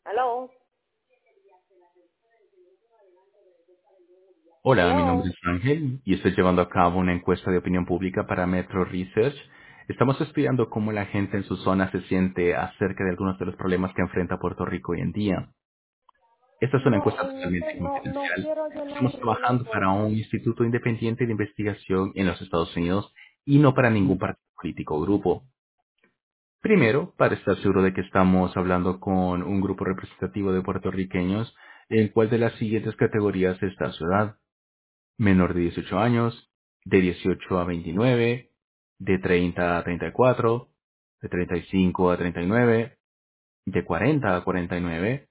Aló, Hola, mi nombre aló. es Ángel y estoy llevando a cabo una encuesta de opinión pública para Metro Research. Estamos estudiando cómo la gente en su zona se siente acerca de algunos de los problemas que enfrenta Puerto Rico hoy en día. Esta es una No, encuesta en totalmente este no confidencial. quiero llenar Estamos ninguna trabajando para un información. instituto independiente de investigación en los Estados Unidos y no para ningún partido político o grupo. Primero, para estar seguro de que estamos hablando con un grupo representativo de puertorriqueños, en cuál de las siguientes categorías está su edad: menor de 18 años, de 18 a 29, de 30 a 34, de 35 a 39, de 40 a 49,